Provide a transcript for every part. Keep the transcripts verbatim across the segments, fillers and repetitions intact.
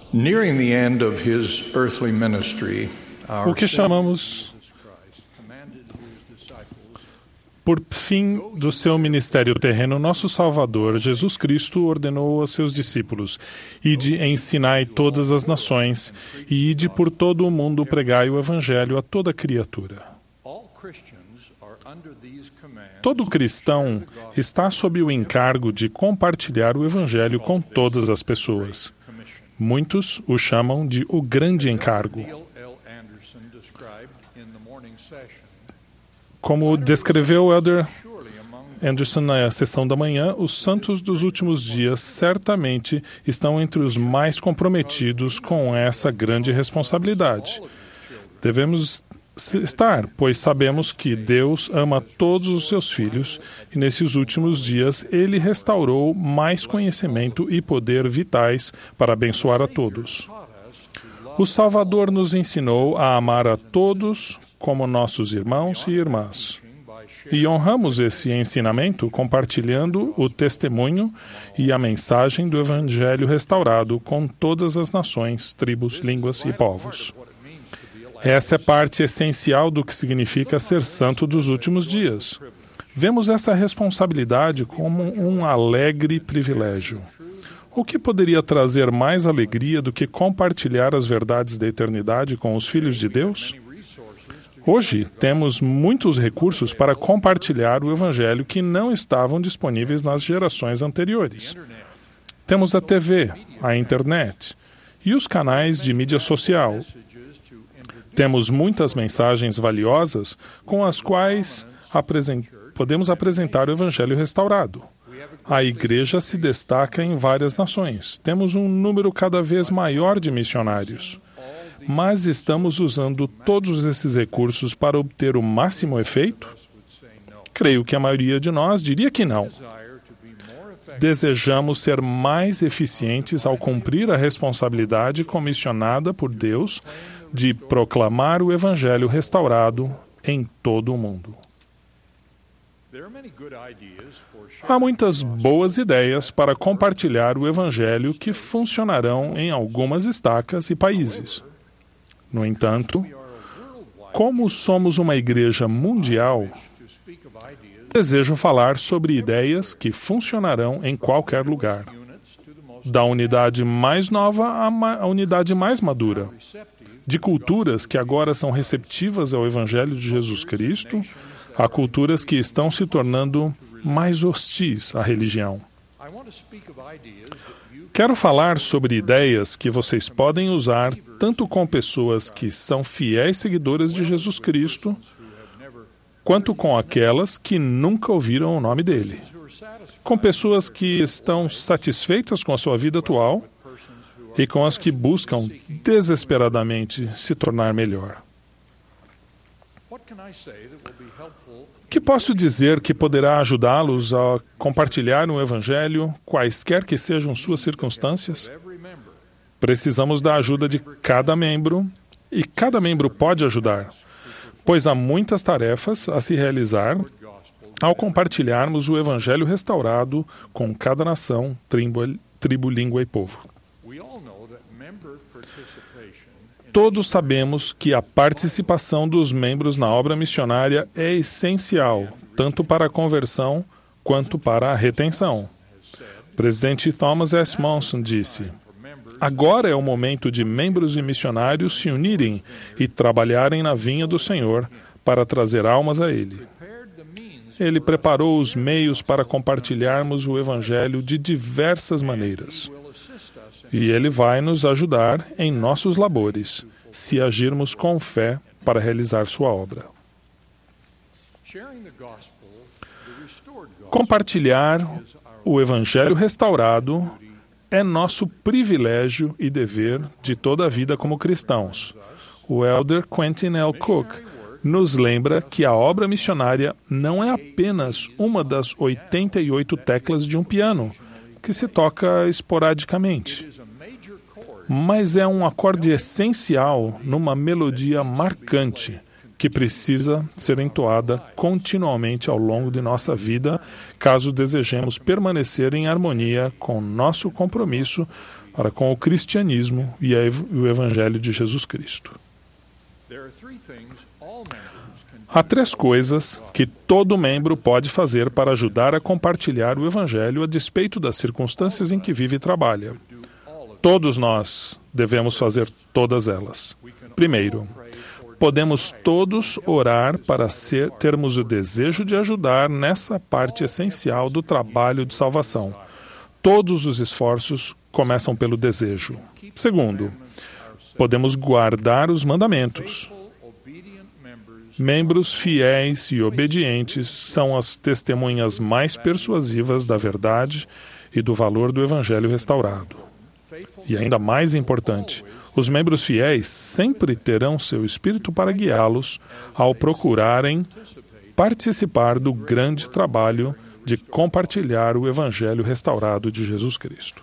Nearing the end of his earthly ministry, O que chamamos por fim do seu ministério terreno, nosso Salvador, Jesus Cristo, ordenou a seus discípulos: Ide, ensinai todas as nações, e ide por todo o mundo, pregai o Evangelho a toda criatura. Todo cristão está sob o encargo de compartilhar o Evangelho com todas as pessoas. Muitos o chamam de o grande encargo. Como descreveu o Elder Anderson na sessão da manhã, os santos dos últimos dias certamente estão entre os mais comprometidos com essa grande responsabilidade. Devemos estar, pois sabemos que Deus ama todos os seus filhos e nesses últimos dias Ele restaurou mais conhecimento e poder vitais para abençoar a todos. O Salvador nos ensinou a amar a todos como nossos irmãos e irmãs. E honramos esse ensinamento compartilhando o testemunho e a mensagem do Evangelho restaurado com todas as nações, tribos, línguas e povos. Essa é parte essencial do que significa ser santo dos últimos dias. Vemos essa responsabilidade como um alegre privilégio. O que poderia trazer mais alegria do que compartilhar as verdades da eternidade com os filhos de Deus? Hoje, temos muitos recursos para compartilhar o Evangelho que não estavam disponíveis nas gerações anteriores. Temos a T V, a internet e os canais de mídia social. Temos muitas mensagens valiosas com as quais apresen- podemos apresentar o Evangelho restaurado. A Igreja se destaca em várias nações. Temos um número cada vez maior de missionários. Mas estamos usando todos esses recursos para obter o máximo efeito? Creio que a maioria de nós diria que não. Desejamos ser mais eficientes ao cumprir a responsabilidade comissionada por Deus de proclamar o Evangelho restaurado em todo o mundo. Há muitas boas ideias para compartilhar o Evangelho que funcionarão em algumas estacas e países. No entanto, como somos uma igreja mundial, desejo falar sobre ideias que funcionarão em qualquer lugar, da unidade mais nova à, ma- à unidade mais madura, de culturas que agora são receptivas ao Evangelho de Jesus Cristo, a culturas que estão se tornando mais hostis à religião. Quero falar sobre ideias que vocês podem usar tanto com pessoas que são fiéis seguidoras de Jesus Cristo, quanto com aquelas que nunca ouviram o nome dele. Com pessoas que estão satisfeitas com a sua vida atual e com as que buscam desesperadamente se tornar melhor. O que posso dizer que poderá ajudá-los a compartilhar o Evangelho, quaisquer que sejam suas circunstâncias? Precisamos da ajuda de cada membro, e cada membro pode ajudar, pois há muitas tarefas a se realizar ao compartilharmos o Evangelho restaurado com cada nação, tribo, tribo, língua e povo. Todos sabemos que a participação dos membros na obra missionária é essencial, tanto para a conversão quanto para a retenção. O presidente Thomas S. Monson disse: agora é o momento de membros e missionários se unirem e trabalharem na vinha do Senhor para trazer almas a Ele. Ele preparou os meios para compartilharmos o Evangelho de diversas maneiras. E Ele vai nos ajudar em nossos labores, se agirmos com fé para realizar sua obra. Compartilhar o Evangelho restaurado é nosso privilégio e dever de toda a vida como cristãos. O Elder Quentin L. Cook nos lembra que a obra missionária não é apenas uma das oitenta e oito teclas de um piano, que se toca esporadicamente, mas é um acorde essencial numa melodia marcante que precisa ser entoada continuamente ao longo de nossa vida, caso desejemos permanecer em harmonia com nosso compromisso para com o cristianismo e o Evangelho de Jesus Cristo. Há três coisas que todo membro pode fazer para ajudar a compartilhar o Evangelho a despeito das circunstâncias em que vive e trabalha. Todos nós devemos fazer todas elas. Primeiro, podemos todos orar para ser, termos o desejo de ajudar nessa parte essencial do trabalho de salvação. Todos os esforços começam pelo desejo. Segundo, podemos guardar os mandamentos. Membros fiéis e obedientes são as testemunhas mais persuasivas da verdade e do valor do Evangelho restaurado. E ainda mais importante, os membros fiéis sempre terão seu espírito para guiá-los ao procurarem participar do grande trabalho de compartilhar o Evangelho restaurado de Jesus Cristo.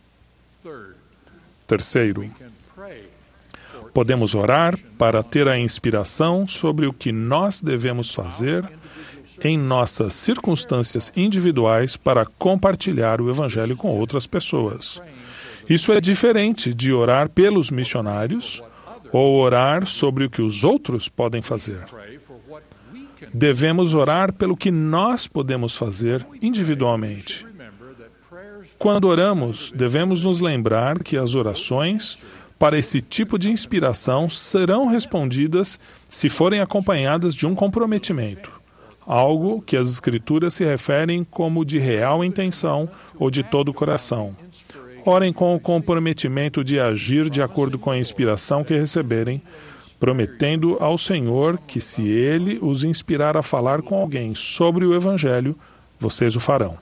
Terceiro, podemos orar para ter a inspiração sobre o que nós devemos fazer em nossas circunstâncias individuais para compartilhar o Evangelho com outras pessoas. Isso é diferente de orar pelos missionários ou orar sobre o que os outros podem fazer. Devemos orar pelo que nós podemos fazer individualmente. Quando oramos, devemos nos lembrar que as orações para esse tipo de inspiração serão respondidas se forem acompanhadas de um comprometimento, algo que as Escrituras se referem como de real intenção ou de todo o coração. Orem com o comprometimento de agir de acordo com a inspiração que receberem, prometendo ao Senhor que, se Ele os inspirar a falar com alguém sobre o Evangelho, vocês o farão.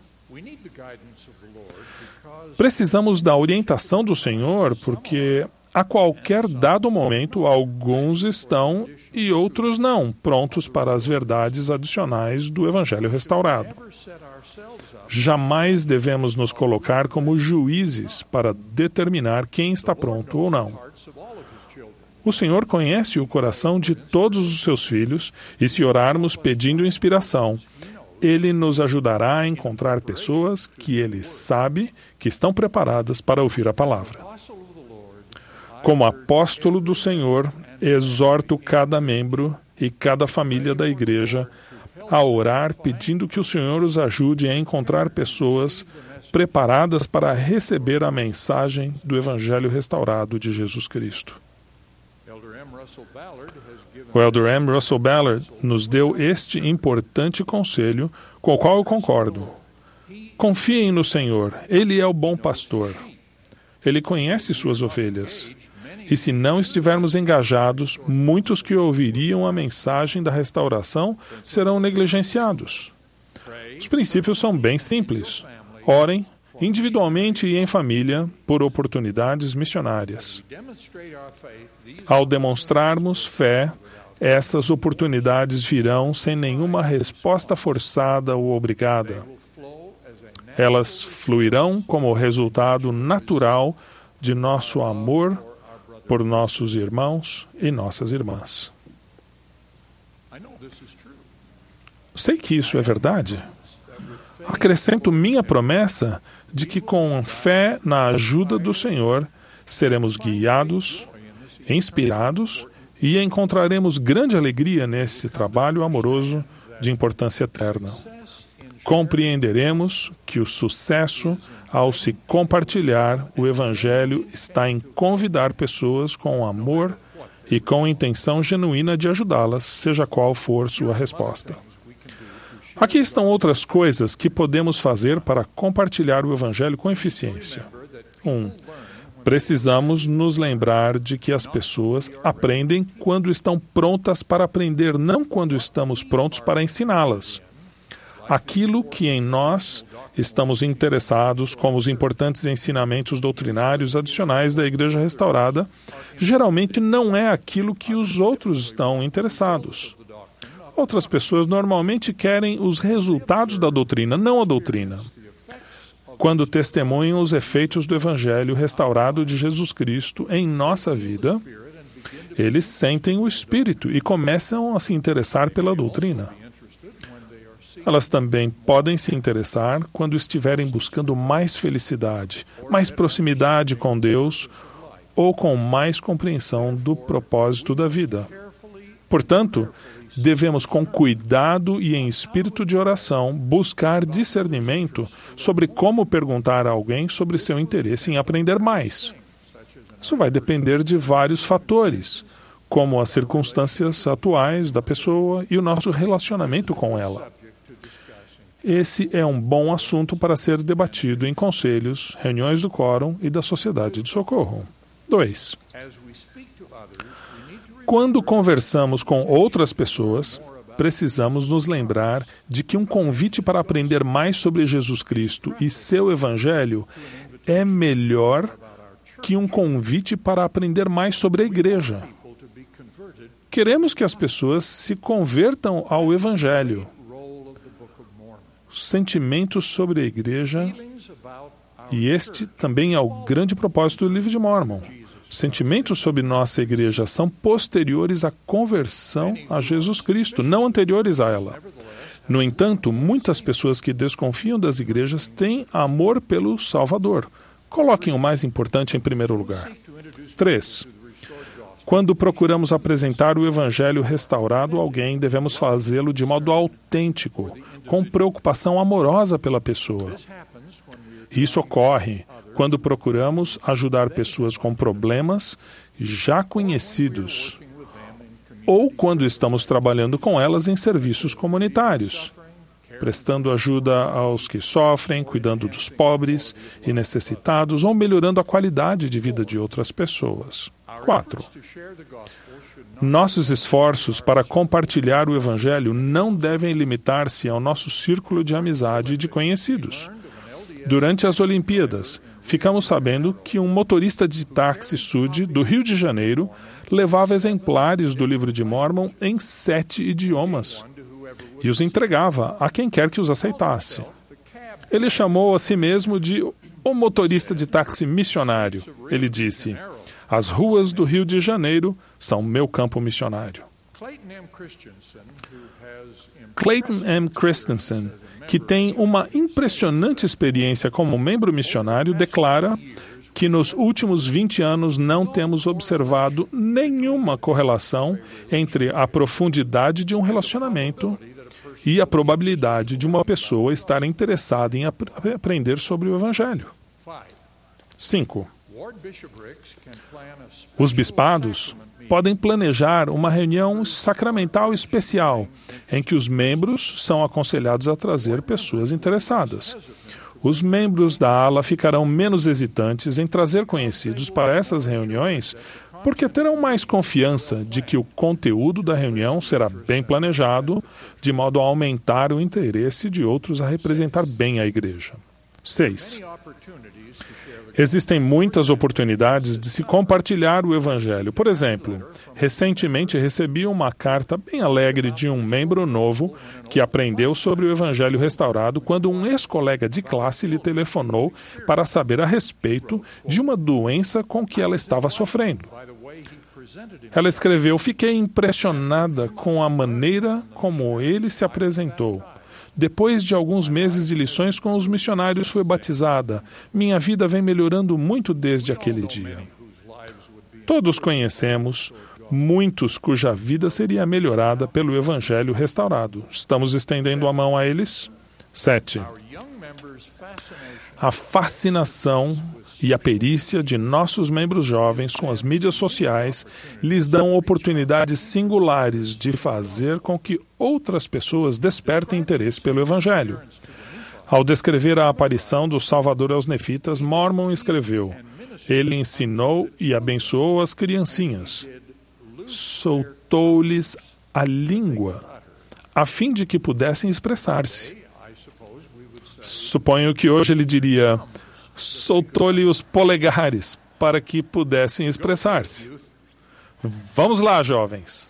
Precisamos da orientação do Senhor porque, a qualquer dado momento, alguns estão e outros não prontos para as verdades adicionais do Evangelho restaurado. Jamais devemos nos colocar como juízes para determinar quem está pronto ou não. O Senhor conhece o coração de todos os seus filhos e, se orarmos pedindo inspiração, Ele nos ajudará a encontrar pessoas que Ele sabe que estão preparadas para ouvir a palavra. Como apóstolo do Senhor, exorto cada membro e cada família da igreja a orar pedindo que o Senhor os ajude a encontrar pessoas preparadas para receber a mensagem do Evangelho restaurado de Jesus Cristo. O Elder M. Russell Ballard nos deu este importante conselho, com o qual eu concordo. Confiem no Senhor, Ele é o bom pastor. Ele conhece suas ovelhas. E se não estivermos engajados, muitos que ouviriam a mensagem da restauração serão negligenciados. Os princípios são bem simples. Orem, individualmente e em família, por oportunidades missionárias. Ao demonstrarmos fé, essas oportunidades virão sem nenhuma resposta forçada ou obrigada. Elas fluirão como resultado natural de nosso amor por nossos irmãos e nossas irmãs. Sei que isso é verdade. Acrescento minha promessa de que, com fé na ajuda do Senhor, seremos guiados, inspirados e encontraremos grande alegria nesse trabalho amoroso de importância eterna. Compreenderemos que o sucesso ao se compartilhar o Evangelho está em convidar pessoas com amor e com intenção genuína de ajudá-las, seja qual for sua resposta. Aqui estão outras coisas que podemos fazer para compartilhar o Evangelho com eficiência. Um, precisamos nos lembrar de que as pessoas aprendem quando estão prontas para aprender, não quando estamos prontos para ensiná-las. Aquilo que em nós estamos interessados, como os importantes ensinamentos doutrinários adicionais da Igreja Restaurada, geralmente não é aquilo que os outros estão interessados. Outras pessoas normalmente querem os resultados da doutrina, não a doutrina. Quando testemunham os efeitos do Evangelho restaurado de Jesus Cristo em nossa vida, eles sentem o Espírito e começam a se interessar pela doutrina. Elas também podem se interessar quando estiverem buscando mais felicidade, mais proximidade com Deus ou com mais compreensão do propósito da vida. Portanto, devemos, com cuidado e em espírito de oração, buscar discernimento sobre como perguntar a alguém sobre seu interesse em aprender mais. Isso vai depender de vários fatores, como as circunstâncias atuais da pessoa e o nosso relacionamento com ela. Esse é um bom assunto para ser debatido em conselhos, reuniões do quórum e da Sociedade de Socorro. dois. Quando conversamos com outras pessoas, precisamos nos lembrar de que um convite para aprender mais sobre Jesus Cristo e seu Evangelho é melhor que um convite para aprender mais sobre a Igreja. Queremos que as pessoas se convertam ao Evangelho. Sentimentos sobre a Igreja, e este também é o grande propósito do livro de Mórmon. Sentimentos sobre nossa Igreja são posteriores à conversão a Jesus Cristo, não anteriores a ela. No entanto, muitas pessoas que desconfiam das igrejas têm amor pelo Salvador. Coloquem o mais importante em primeiro lugar. três. Quando procuramos apresentar o Evangelho restaurado a alguém, devemos fazê-lo de modo autêntico, com preocupação amorosa pela pessoa. Isso ocorre quando procuramos ajudar pessoas com problemas já conhecidos, ou quando estamos trabalhando com elas em serviços comunitários, prestando ajuda aos que sofrem, cuidando dos pobres e necessitados, ou melhorando a qualidade de vida de outras pessoas. quatro. Nossos esforços para compartilhar o Evangelho não devem limitar-se ao nosso círculo de amizade e de conhecidos. Durante as Olimpíadas, ficamos sabendo que um motorista de táxi Sud do Rio de Janeiro levava exemplares do livro de Mórmon em sete idiomas e os entregava a quem quer que os aceitasse. Ele chamou a si mesmo de o motorista de táxi missionário. Ele disse: "As ruas do Rio de Janeiro são meu campo missionário." Clayton M. Christensen, que tem uma impressionante experiência como membro missionário, declara que nos últimos vinte anos não temos observado nenhuma correlação entre a profundidade de um relacionamento e a probabilidade de uma pessoa estar interessada em ap- aprender sobre o Evangelho. cinco. Os bispados podem planejar uma reunião sacramental especial, em que os membros são aconselhados a trazer pessoas interessadas. Os membros da ala ficarão menos hesitantes em trazer conhecidos para essas reuniões, porque terão mais confiança de que o conteúdo da reunião será bem planejado, de modo a aumentar o interesse de outros a representar bem a Igreja. seis. Existem muitas oportunidades de se compartilhar o Evangelho. Por exemplo, recentemente recebi uma carta bem alegre de um membro novo que aprendeu sobre o Evangelho restaurado quando um ex-colega de classe lhe telefonou para saber a respeito de uma doença com que ela estava sofrendo. Ela escreveu: "Fiquei impressionada com a maneira como ele se apresentou. Depois de alguns meses de lições com os missionários, fui batizada. Minha vida vem melhorando muito desde aquele dia." Todos conhecemos muitos cuja vida seria melhorada pelo Evangelho restaurado. Estamos estendendo a mão a eles? sete. A fascinação e a perícia de nossos membros jovens com as mídias sociais lhes dão oportunidades singulares de fazer com que outras pessoas despertem interesse pelo Evangelho. Ao descrever a aparição do Salvador aos nefitas, Mormon escreveu: "Ele ensinou e abençoou as criancinhas. Soltou-lhes a língua, a fim de que pudessem expressar-se." Suponho que hoje ele diria: "Soltou-lhe os polegares para que pudessem expressar-se." Vamos lá, jovens.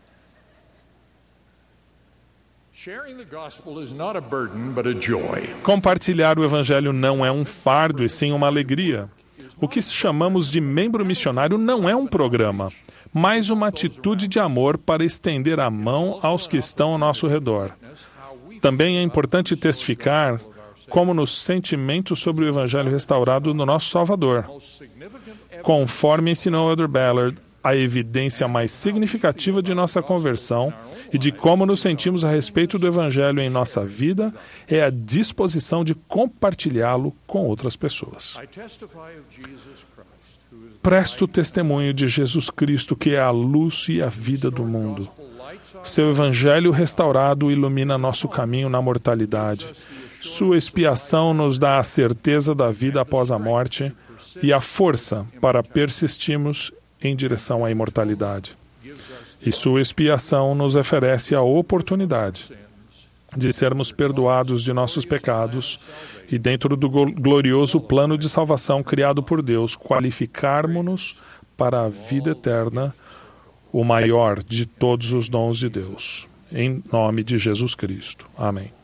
Compartilhar o Evangelho não é um fardo, e sim uma alegria. O que chamamos de membro missionário não é um programa, mas uma atitude de amor para estender a mão aos que estão ao nosso redor. Também é importante testificar como nos sentimentos sobre o Evangelho restaurado no nosso Salvador. Conforme ensinou Elder Ballard, a evidência mais significativa de nossa conversão e de como nos sentimos a respeito do Evangelho em nossa vida é a disposição de compartilhá-lo com outras pessoas. Presto testemunho de Jesus Cristo, que é a luz e a vida do mundo. Seu Evangelho restaurado ilumina nosso caminho na mortalidade. Sua expiação nos dá a certeza da vida após a morte e a força para persistirmos em direção à imortalidade. E sua expiação nos oferece a oportunidade de sermos perdoados de nossos pecados e, dentro do glorioso plano de salvação criado por Deus, qualificarmos-nos para a vida eterna, o maior de todos os dons de Deus. Em nome de Jesus Cristo. Amém.